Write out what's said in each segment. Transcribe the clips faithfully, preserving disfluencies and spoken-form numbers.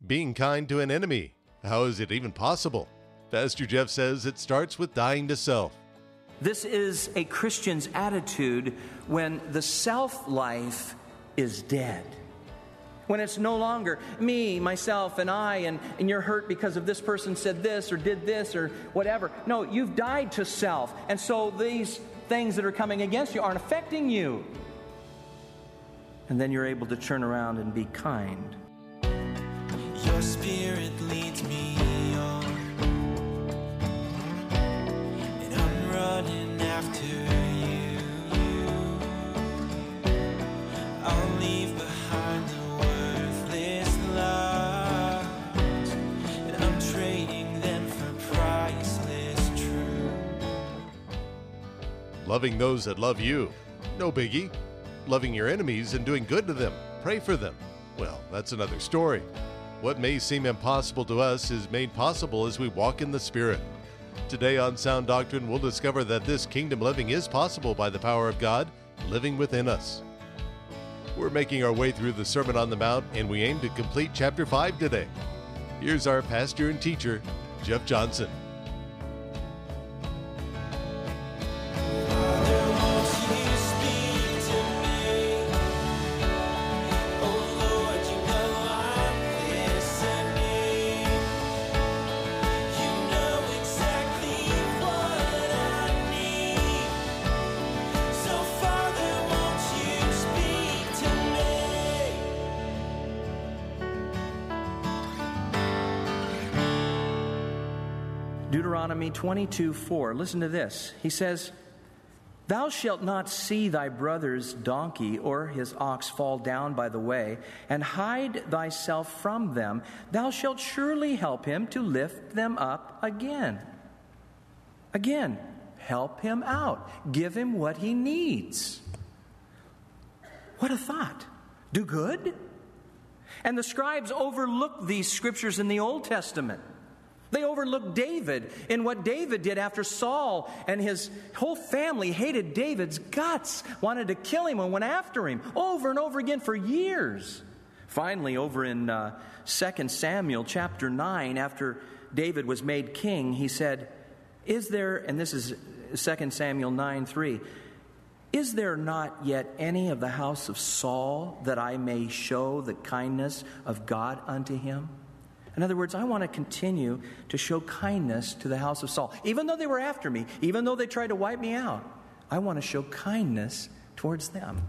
Being kind to an enemy. How is it even possible? Pastor Jeff says it starts with dying to self. This is a Christian's attitude when the self-life is dead. When it's no longer me, myself, and I, and, and you're hurt because of this person said this or did this or whatever. No, you've died to self. And so these things that are coming against you aren't affecting you. And then you're able to turn around and be kind. Your spirit leads me on, and I'm running after you. I'll leave behind the worthless lies, and I'm trading them for priceless truth. Loving those that love you. No biggie. Loving your enemies and doing good to them. Pray for them. Well, that's another story. What may seem impossible to us is made possible as we walk in the Spirit. Today on Sound Doctrine, we'll discover that this kingdom living is possible by the power of God living within us. We're making our way through the Sermon on the Mount, and we aim to complete chapter five today. Here's our pastor and teacher, Jeff Johnson. Deuteronomy twenty-two four. Listen to this. He says, "Thou shalt not see thy brother's donkey or his ox fall down by the way, and hide thyself from them. Thou shalt surely help him to lift them up again." Again, help him out. Give him what he needs. What a thought. Do good? And the scribes overlooked these scriptures in the Old Testament. They overlooked David in what David did after Saul and his whole family hated David's guts, wanted to kill him and went after him over and over again for years. Finally, over in uh, Second Samuel chapter nine, after David was made king, he said, "Is there," and this is Second Samuel nine three, "Is there not yet any of the house of Saul that I may show the kindness of God unto him?" In other words, I want to continue to show kindness to the house of Saul. Even though they were after me, even though they tried to wipe me out, I want to show kindness towards them.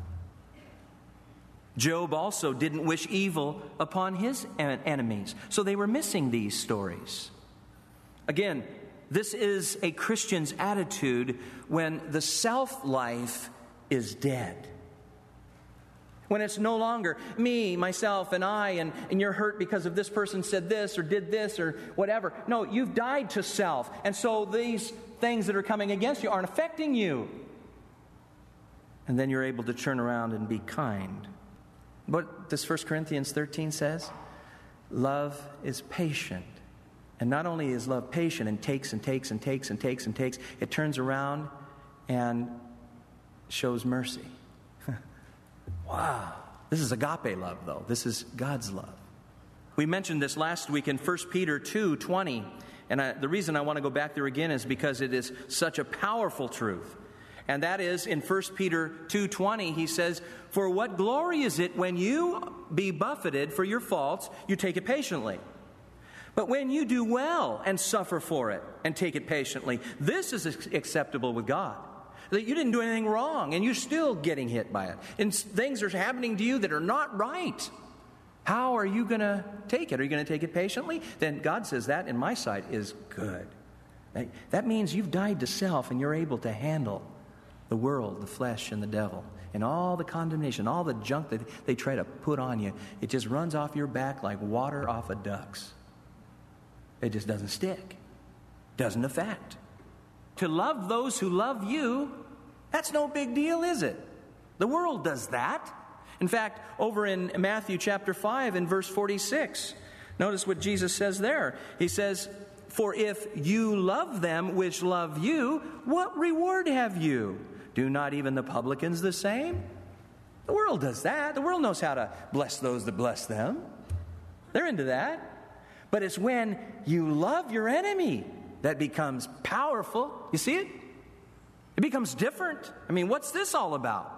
Job also didn't wish evil upon his enemies, so they were missing these stories. Again, this is a Christian's attitude when the self-life is dead. When it's no longer me, myself, and I, and, and you're hurt because of this person said this or did this or whatever. No, you've died to self. And so these things that are coming against you aren't affecting you. And then you're able to turn around and be kind. What does First Corinthians thirteen says? Love is patient. And not only is love patient and takes and takes and takes and takes and takes, it turns around and shows mercy. Wow. This is agape love, though. This is God's love. We mentioned this last week in First Peter two twenty. And I, the reason I want to go back there again is because it is such a powerful truth. And that is in First Peter two twenty, he says, "For what glory is it when you be buffeted for your faults, you take it patiently. But when you do well and suffer for it and take it patiently, this is acceptable with God." That you didn't do anything wrong and you're still getting hit by it. And things are happening to you that are not right. How are you going to take it? Are you going to take it patiently? Then God says that in my sight is good. That means you've died to self and you're able to handle the world, the flesh, and the devil. And all the condemnation, all the junk that they try to put on you, it just runs off your back like water off a duck's. It just doesn't stick. Doesn't affect. To love those who love you, that's no big deal, is it? The world does that. In fact, over in Matthew chapter five and verse forty-six, notice what Jesus says there. He says, "For if you love them which love you, what reward have you? Do not even the publicans the same?" The world does that. The world knows how to bless those that bless them. They're into that. But it's when you love your enemy that becomes powerful. You see it? It becomes different. I mean, what's this all about?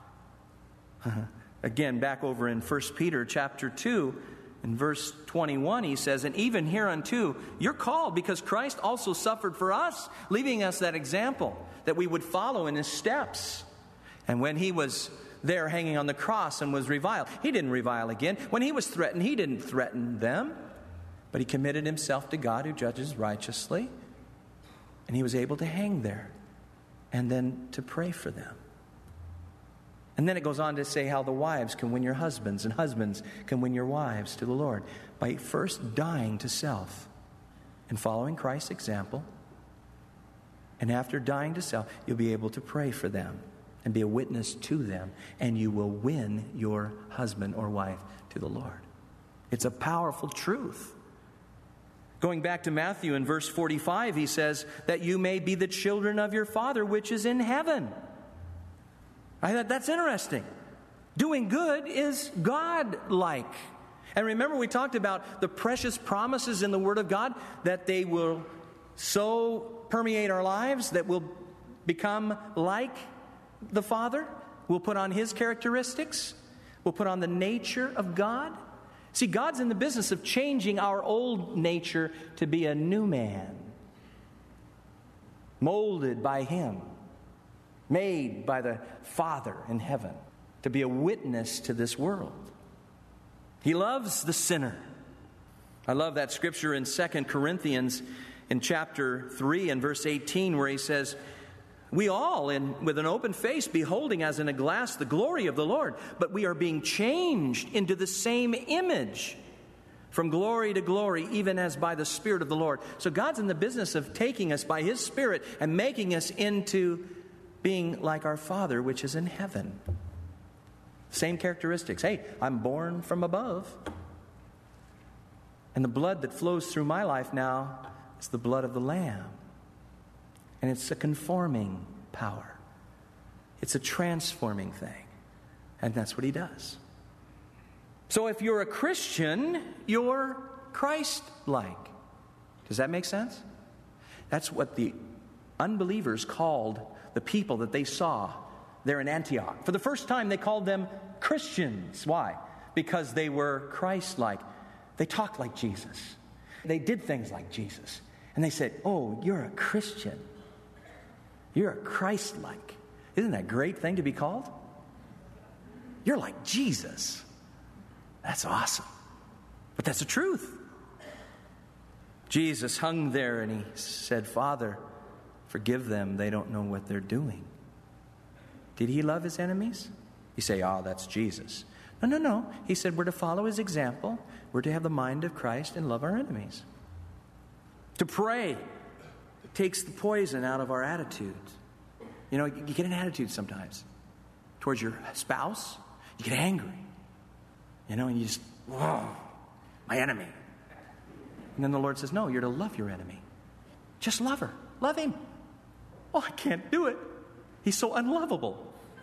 Again, back over in First Peter chapter two, in verse twenty-one, he says, "And even hereunto you're called, because Christ also suffered for us, leaving us that example, that we would follow in his steps. And when he was there hanging on the cross and was reviled, he didn't revile again. When he was threatened, he didn't threaten them, but he committed himself to God who judges righteously. And he was able to hang there and then to pray for them." And then it goes on to say how the wives can win your husbands and husbands can win your wives to the Lord by first dying to self and following Christ's example. And after dying to self, you'll be able to pray for them and be a witness to them, and you will win your husband or wife to the Lord. It's a powerful truth. Going back to Matthew in verse forty-five, he says, "That you may be the children of your Father which is in heaven." I thought that's interesting. Doing good is God-like. And remember, we talked about the precious promises in the Word of God, that they will so permeate our lives that we'll become like the Father. We'll put on his characteristics. We'll put on the nature of God. See, God's in the business of changing our old nature to be a new man, molded by him, made by the Father in heaven, to be a witness to this world. He loves the sinner. I love that scripture in Second Corinthians in chapter three and verse eighteen, where he says, "We all, in with an open face, beholding as in a glass the glory of the Lord, but we are being changed into the same image from glory to glory, even as by the Spirit of the Lord." So God's in the business of taking us by his Spirit and making us into being like our Father which is in heaven. Same characteristics. Hey, I'm born from above. And the blood that flows through my life now is the blood of the Lamb. And it's a conforming power. It's a transforming thing. And that's what he does. So if you're a Christian, you're Christ-like. Does that make sense? That's what the unbelievers called the people that they saw there in Antioch. For the first time, they called them Christians. Why? Because they were Christ-like. They talked like Jesus. They did things like Jesus. And they said, "Oh, you're a Christian. You're a Christ-like." Isn't that a great thing to be called? You're like Jesus. That's awesome. But that's the truth. Jesus hung there and he said, "Father, forgive them. They don't know what they're doing." Did he love his enemies? You say, "Oh, that's Jesus." No, no, no. He said we're to follow his example. We're to have the mind of Christ and love our enemies. To pray takes the poison out of our attitudes. You know, you get an attitude sometimes towards your spouse. You get angry. You know, and you just, whoa, my enemy. And then the Lord says, no, you're to love your enemy. Just love her. Love him. Oh, I can't do it. He's so unlovable.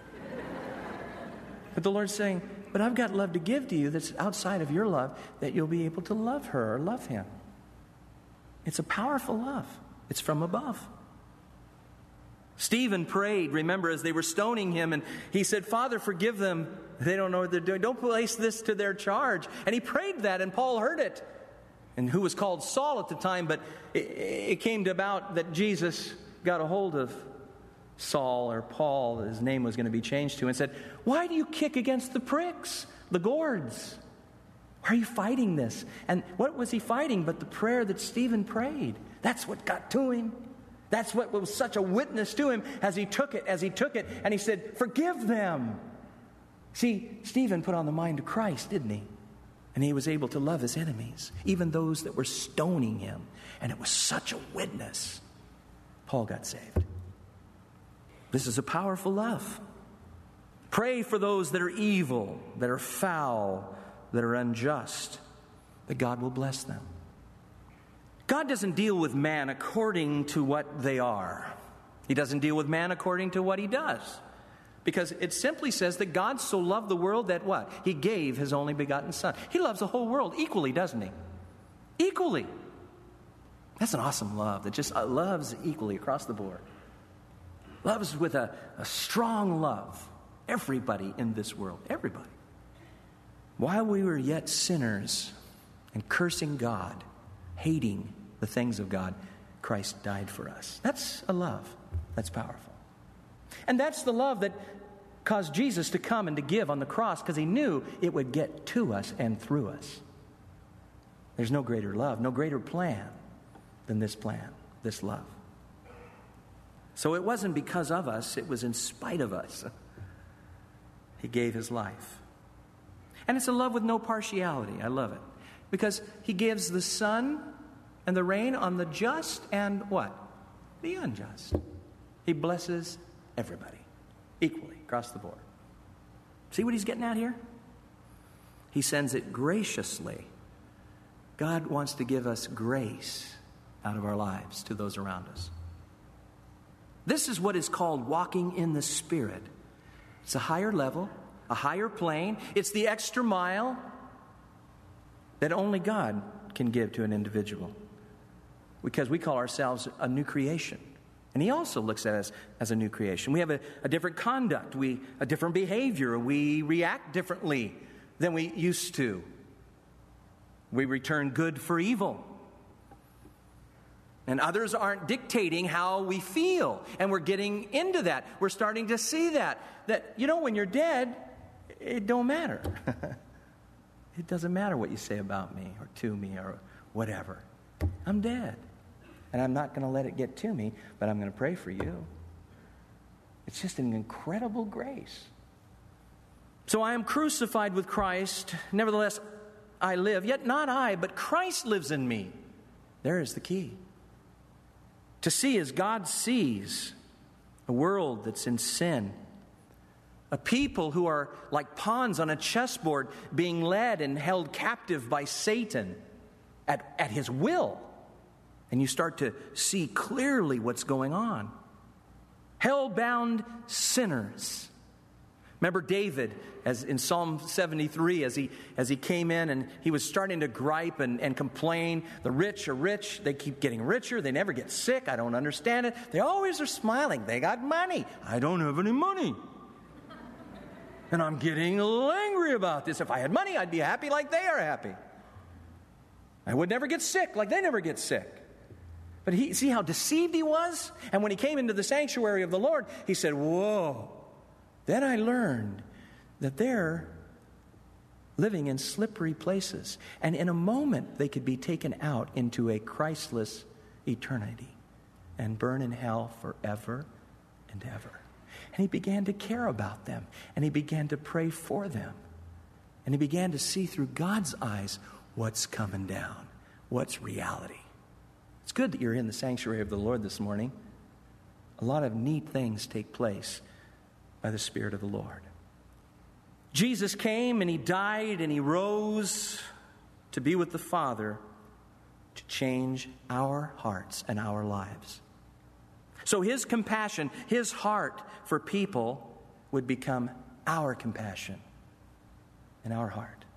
But the Lord's saying, but I've got love to give to you that's outside of your love, that you'll be able to love her or love him. It's a powerful love. It's from above. Stephen prayed, remember, as they were stoning him, and he said, "Father, forgive them. They don't know what they're doing. Don't place this to their charge." And he prayed that, and Paul heard it. And who was called Saul at the time, but it, it came to about that Jesus got a hold of Saul, or Paul, his name was going to be changed to, and said, "Why do you kick against the pricks, the gourds? Why are you fighting this?" And what was he fighting but the prayer that Stephen prayed? That's what got to him. That's what was such a witness to him as he took it, as he took it, and he said, "Forgive them." See, Stephen put on the mind of Christ, didn't he? And he was able to love his enemies, even those that were stoning him. And it was such a witness. Paul got saved. This is a powerful love. Pray for those that are evil, that are foul, that are unjust, that God will bless them. God doesn't deal with man according to what they are. He doesn't deal with man according to what he does. Because it simply says that God so loved the world that what? He gave his only begotten Son. He loves the whole world equally, doesn't he? Equally. That's an awesome love that just uh, loves equally across the board. Loves with a, a strong love. Everybody in this world. Everybody. While we were yet sinners and cursing God, hating the things of God, Christ died for us. That's a love that's powerful. And that's the love that caused Jesus to come and to give on the cross, because he knew it would get to us and through us. There's no greater love, no greater plan than this plan, this love. So it wasn't because of us, it was in spite of us. He gave his life. And it's a love with no partiality. I love it. Because he gives the sun and the rain on the just and what? The unjust. He blesses everybody equally across the board. See what he's getting at here? He sends it graciously. God wants to give us grace out of our lives to those around us. This is what is called walking in the Spirit. It's a higher level, a higher plane. It's the extra mile that only God can give to an individual. Because we call ourselves a new creation. And he also looks at us as a new creation. We have a, a different conduct, we a different behavior. We react differently than we used to. We return good for evil. And others aren't dictating how we feel. And we're getting into that. We're starting to see that. That, you know, when you're dead, it don't matter. It doesn't matter what you say about me or to me or whatever. I'm dead. And I'm not going to let it get to me, but I'm going to pray for you. It's just an incredible grace. So I am crucified with Christ. Nevertheless, I live. Yet not I, but Christ lives in me. There is the key. To see as God sees a world that's in sin. A people who are like pawns on a chessboard being led and held captive by Satan at, at his will. And you start to see clearly what's going on. Hell-bound sinners. Remember David, as in Psalm seventy-three, as he as he came in and he was starting to gripe and, and complain. The rich are rich. They keep getting richer. They never get sick. I don't understand it. They always are smiling. They got money. I don't have any money. And I'm getting a little angry about this. If I had money, I'd be happy like they are happy. I would never get sick like they never get sick. But he, see how deceived he was? And when he came into the sanctuary of the Lord, he said, whoa. Then I learned that they're living in slippery places. And in a moment, they could be taken out into a Christless eternity and burn in hell forever and ever. And he began to care about them. And he began to pray for them. And he began to see through God's eyes what's coming down, what's reality. It's good that you're in the sanctuary of the Lord this morning. A lot of neat things take place by the Spirit of the Lord. Jesus came and he died and he rose to be with the Father to change our hearts and our lives. So his compassion, his heart for people would become our compassion and our heart.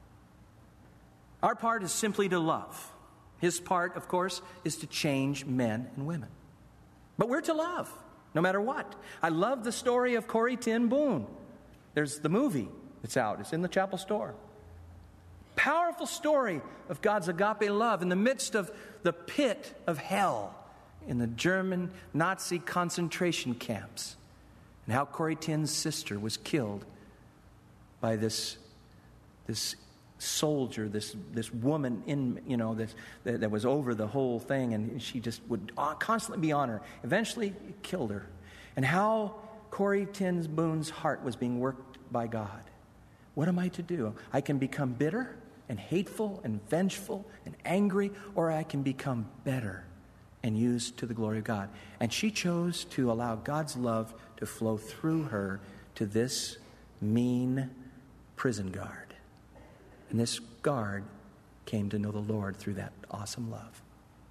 Our part is simply to love. His part, of course, is to change men and women. But we're to love, no matter what. I love the story of Corrie ten Boom. There's the movie that's out. It's in the chapel store. Powerful story of God's agape love in the midst of the pit of hell in the German Nazi concentration camps. And how Corrie ten's sister was killed by this, this soldier, this this woman in you know this that, that was over the whole thing, and she just would constantly be on her. Eventually, it killed her. And how Corrie ten Boom's heart was being worked by God. What am I to do? I can become bitter and hateful and vengeful and angry, or I can become better and used to the glory of God. And she chose to allow God's love to flow through her to this mean prison guard. And this guard came to know the Lord through that awesome love.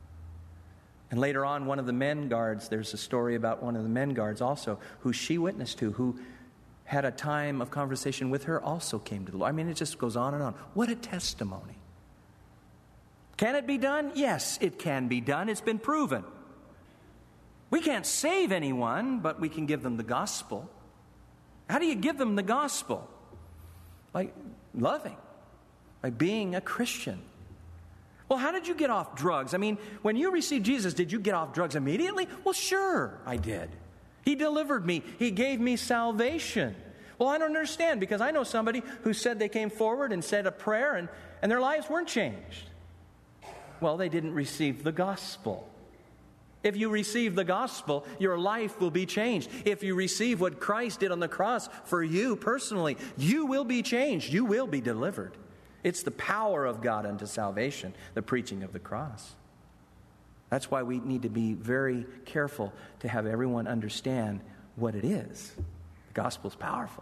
And later on, one of the men guards, there's a story about one of the men guards also, who she witnessed to, who had a time of conversation with her, also came to the Lord. I mean, it just goes on and on. What a testimony. Can it be done? Yes, it can be done. It's been proven. We can't save anyone, but we can give them the gospel. How do you give them the gospel? By loving, by being a Christian. Well, how did you get off drugs? I mean, when you received Jesus, did you get off drugs immediately? Well, sure, I did. He delivered me. He gave me salvation. Well, I don't understand, because I know somebody who said they came forward and said a prayer and, and their lives weren't changed. Well, they didn't receive the gospel. If you receive the gospel, your life will be changed. If you receive what Christ did on the cross for you personally, you will be changed. You will be delivered. It's the power of God unto salvation, the preaching of the cross. That's why we need to be very careful to have everyone understand what it is. The gospel is powerful.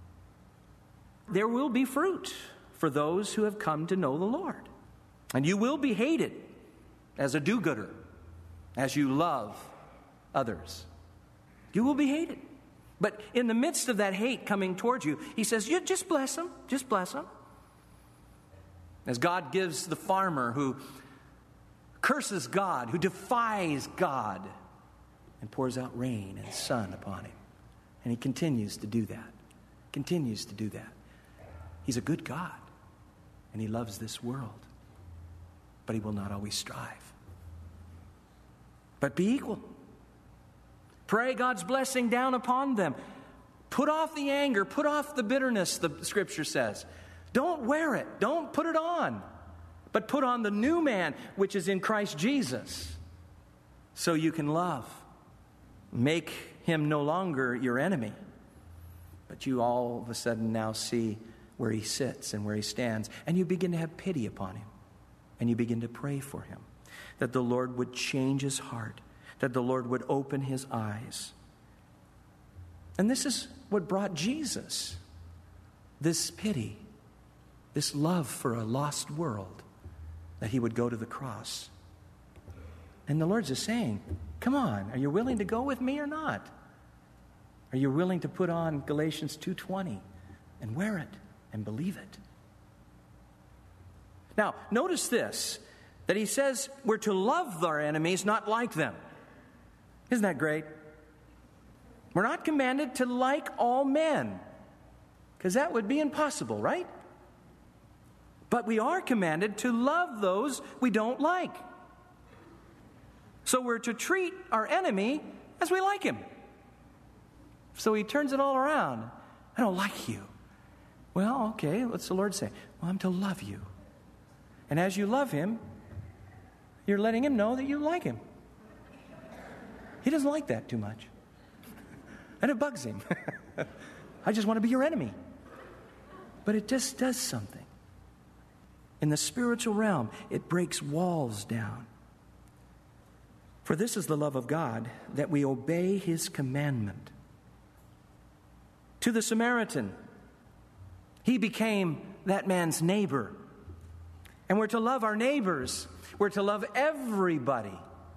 There will be fruit for those who have come to know the Lord. And you will be hated as a do-gooder, as you love others. You will be hated. But in the midst of that hate coming towards you, he says, you just bless them, just bless them. As God gives the farmer who curses God, who defies God, and pours out rain and sun upon him. And he continues to do that. Continues to do that. He's a good God, and he loves this world. But he will not always strive. But be equal. Pray God's blessing down upon them. Put off the anger. Put off the bitterness, the Scripture says. Don't wear it. Don't put it on. But put on the new man, which is in Christ Jesus, so you can love. Make him no longer your enemy, but you all of a sudden now see where he sits and where he stands, and you begin to have pity upon him, and you begin to pray for him, that the Lord would change his heart, that the Lord would open his eyes. And this is what brought Jesus this pity, this love for a lost world, that he would go to the cross. And the Lord's just saying, come on, are you willing to go with me or not? Are you willing to put on Galatians two twenty and wear it and believe it? Now, notice this, that he says we're to love our enemies, not like them. Isn't that great? We're not commanded to like all men, because that would be impossible, right? But we are commanded to love those we don't like. So we're to treat our enemy as we like him. So he turns it all around. I don't like you. Well, okay, what's the Lord say? Well, I'm to love you. And as you love him, you're letting him know that you like him. He doesn't like that too much. And it bugs him. I just want to be your enemy. But it just does something. In the spiritual realm, it breaks walls down. For this is the love of God, that we obey his commandment. To the Samaritan, he became that man's neighbor. And we're to love our neighbors. We're to love everybody,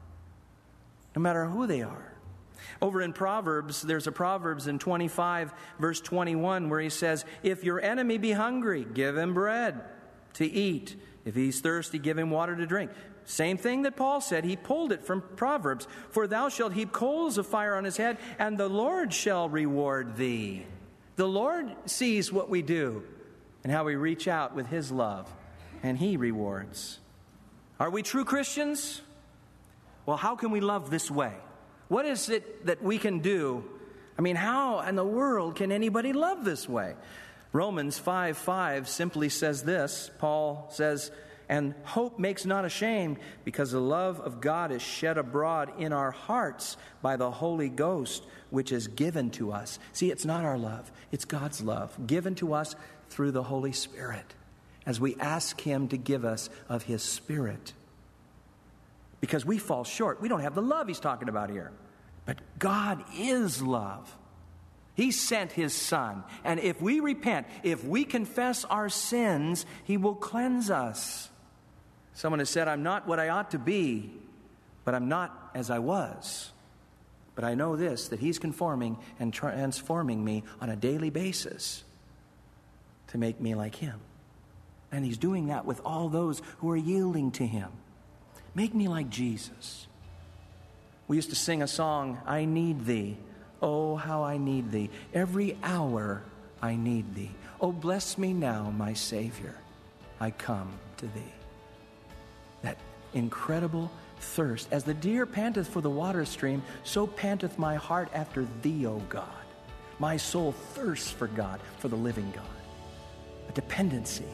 no matter who they are. Over in Proverbs, there's a Proverbs in twenty-five, verse twenty-one, where he says, if your enemy be hungry, give him bread to eat. If he's thirsty, give him water to drink. Same thing that Paul said. He pulled it from Proverbs. For thou shalt heap coals of fire on his head, and the Lord shall reward thee. The Lord sees what we do and how we reach out with his love, and he rewards. Are we true Christians? Well, how can we love this way? What is it that we can do? I mean, how in the world can anybody love this way? Romans five five simply says this. Paul says, and hope makes not ashamed, because the love of God is shed abroad in our hearts by the Holy Ghost, which is given to us. See, it's not our love. It's God's love, given to us through the Holy Spirit, as we ask him to give us of his Spirit. Because we fall short. We don't have the love he's talking about here. But God is love. He sent his Son. And if we repent, if we confess our sins, he will cleanse us. Someone has said, I'm not what I ought to be, but I'm not as I was. But I know this, that He's conforming and transforming me on a daily basis to make me like Him. And He's doing that with all those who are yielding to Him. Make me like Jesus. We used to sing a song, I need Thee. Oh, how I need Thee. Every hour I need Thee. Oh, bless me now, my Savior. I come to Thee. That incredible thirst. As the deer panteth for the water stream, so panteth my heart after Thee, O God. My soul thirsts for God, for the living God. A dependency.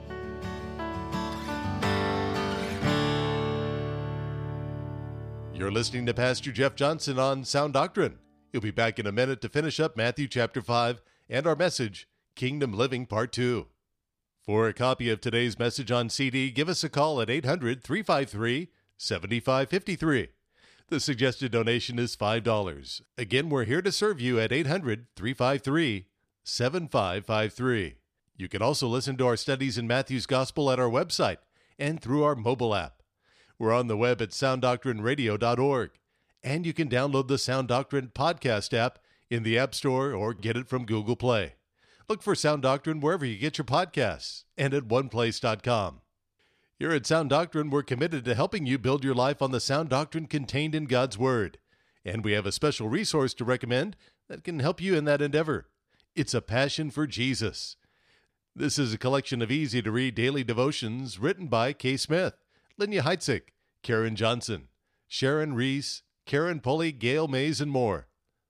You're listening to Pastor Jeff Johnson on Sound Doctrine. He'll be back in a minute to finish up Matthew chapter five and our message, Kingdom Living Part two. For a copy of today's message on C D, give us a call at eight hundred, three five three, seven five five three. The suggested donation is five dollars. Again, we're here to serve you at eight hundred, three five three, seven five five three. You can also listen to our studies in Matthew's Gospel at our website and through our mobile app. We're on the web at sound doctrine radio dot org, and you can download the Sound Doctrine podcast app in the App Store or get it from Google Play. Look for Sound Doctrine wherever you get your podcasts and at one place dot com. Here at Sound Doctrine, we're committed to helping you build your life on the sound doctrine contained in God's Word, and we have a special resource to recommend that can help you in that endeavor. It's A Passion for Jesus. This is a collection of easy-to-read daily devotions written by Kay Smith, Linya Heitzig, Karen Johnson, Sharon Reese, Karen Pulley, Gail Mays, and more.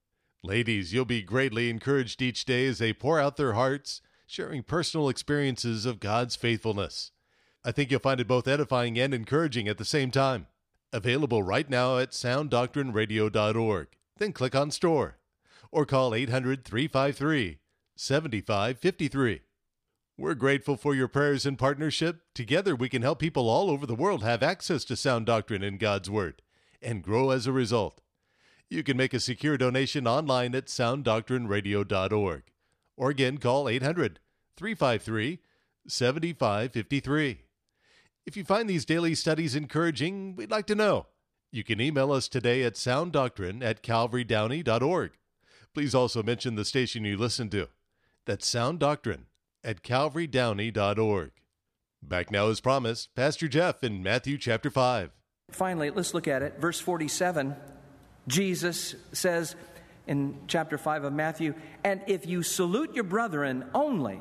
Ladies, you'll be greatly encouraged each day as they pour out their hearts, sharing personal experiences of God's faithfulness. I think you'll find it both edifying and encouraging at the same time. Available right now at sound doctrine radio dot org. Then click on Store. Or call eight hundred, three five three, seven five five three. We're grateful for your prayers and partnership. Together we can help people all over the world have access to sound doctrine in God's Word and grow as a result. You can make a secure donation online at sound doctrine radio dot org. Or again, call eight hundred, three five three, seven five five three. If you find these daily studies encouraging, we'd like to know. You can email us today at sounddoctrine at calvary downey dot org. Please also mention the station you listen to. That's Sound Doctrine at calvary downey dot org. Back now as promised, Pastor Jeff in Matthew chapter five. Finally, let's look at it. Verse forty-seven, Jesus says in chapter five of Matthew, and if you salute your brethren only,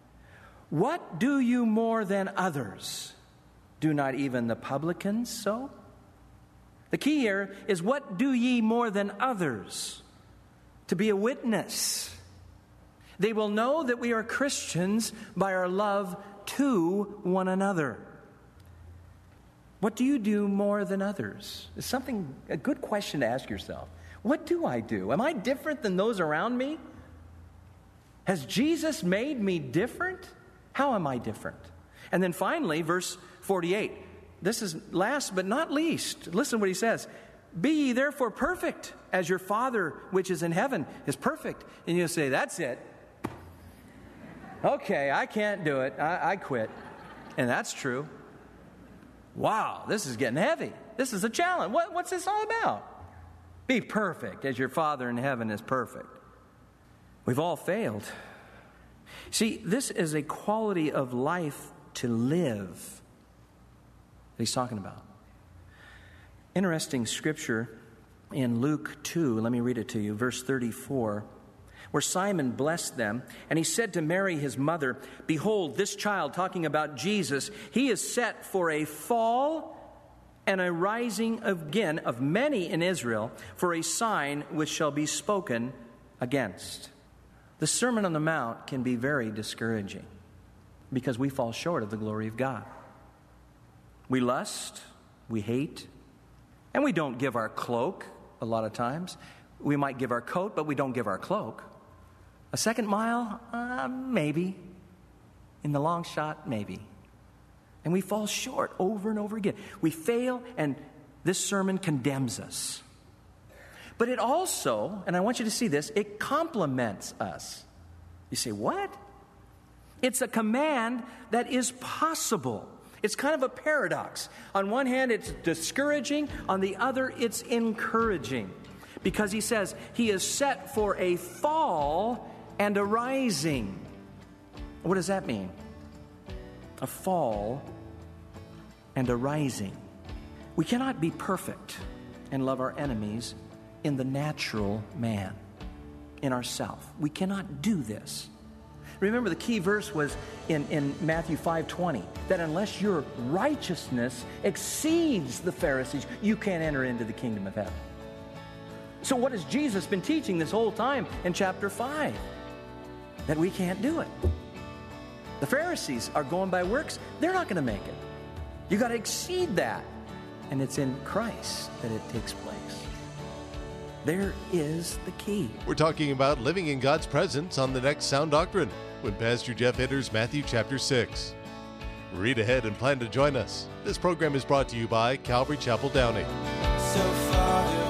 what do you more than others? Do not even the publicans so? The key here is, what do ye more than others? To be a witness. They will know that we are Christians by our love to one another. What do you do more than others? It's something, a good question to ask yourself. What do I do? Am I different than those around me? Has Jesus made me different? How am I different? And then finally, verse forty-eight. This is last but not least. Listen to what he says. Be ye therefore perfect, as your Father which is in heaven is perfect. And you'll say, that's it. Okay, I can't do it. I, I quit. And that's true. Wow, this is getting heavy. This is a challenge. What, what's this all about? Be perfect as your Father in heaven is perfect. We've all failed. See, this is a quality of life to live that he's talking about. Interesting scripture in Luke two. Let me read it to you. Verse thirty-four. Where Simon blessed them, and he said to Mary his mother, behold, this child, talking about Jesus, he is set for a fall and a rising again of many in Israel, for a sign which shall be spoken against. The Sermon on the Mount can be very discouraging because we fall short of the glory of God. We lust, we hate, and we don't give our cloak a lot of times. We might give our coat, but we don't give our cloak. A second mile? Uh, maybe. In the long shot, maybe. And we fall short over and over again. We fail, and this sermon condemns us. But it also, and I want you to see this, it compliments us. You say, what? It's a command that is possible. It's kind of a paradox. On one hand, it's discouraging. On the other, it's encouraging. Because he says he is set for a fall and a rising. What does that mean? A fall and a rising. We cannot be perfect and love our enemies in the natural man, in ourself. We cannot do this. Remember, the key verse was in, in Matthew five twenty, that unless your righteousness exceeds the Pharisees, you can't enter into the kingdom of heaven. So what has Jesus been teaching this whole time in chapter five? That we can't do it. The Pharisees are going by works. They're not going to make it. You got to exceed that. And it's in Christ that it takes place. There is the key. We're talking about living in God's presence on the next Sound Doctrine when Pastor Jeff enters Matthew chapter six. Read ahead and plan to join us. This program is brought to you by Calvary Chapel Downey. So Father,